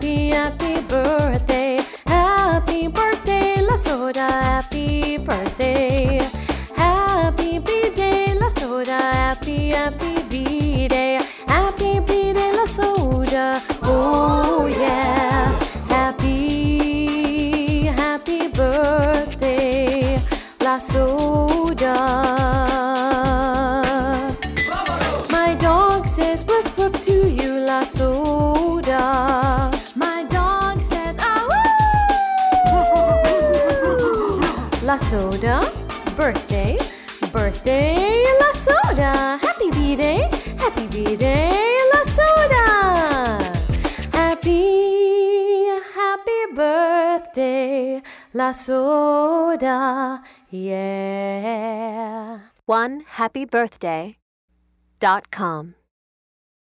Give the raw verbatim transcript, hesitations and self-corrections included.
happy, happy birthday. Happy birthday, La Soda, happy birthday. Happy B-Day, La Soda, happy, happy B-Day. Happy B-Day, La Soda, oh yeah. Happy, happy birthday, La Soda. My dog says woof woof to you, La Soda. My dog says ah woo. La Soda, birthday, birthday, La Soda. Happy B-Day, happy B-Day, La Soda. Happy, happy birthday, La Soda, yeah. one happy birthday dot com